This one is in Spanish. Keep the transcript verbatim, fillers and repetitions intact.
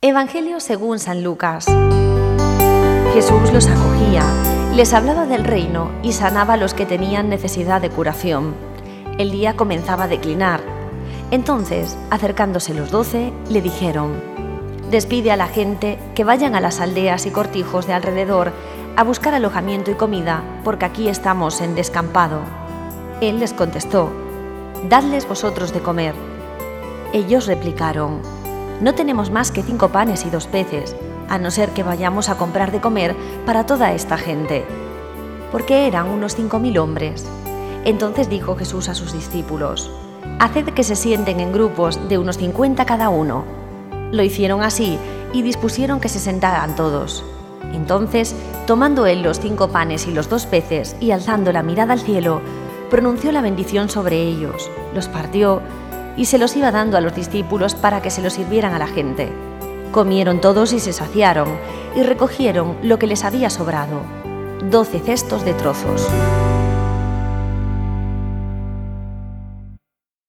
Evangelio según San Lucas. Jesús los acogía, les hablaba del reino y sanaba a los que tenían necesidad de curación. El día comenzaba a declinar. Entonces, acercándose los doce, le dijeron: «Despide a la gente que vayan a las aldeas y cortijos de alrededor a buscar alojamiento y comida, porque aquí estamos en descampado». Él les contestó: «Dadles vosotros de comer». Ellos replicaron: «No tenemos más que cinco panes y dos peces, a no ser que vayamos a comprar de comer para toda esta gente», porque eran unos cinco mil hombres. Entonces dijo Jesús a sus discípulos: «Haced que se sienten en grupos de unos cincuenta cada uno». Lo hicieron así y dispusieron que se sentaran todos. Entonces, tomando él los cinco panes y los dos peces y alzando la mirada al cielo, pronunció la bendición sobre ellos, los partió y se los iba dando a los discípulos para que se los sirvieran a la gente. Comieron todos y se saciaron, y recogieron lo que les había sobrado, doce cestos de trozos.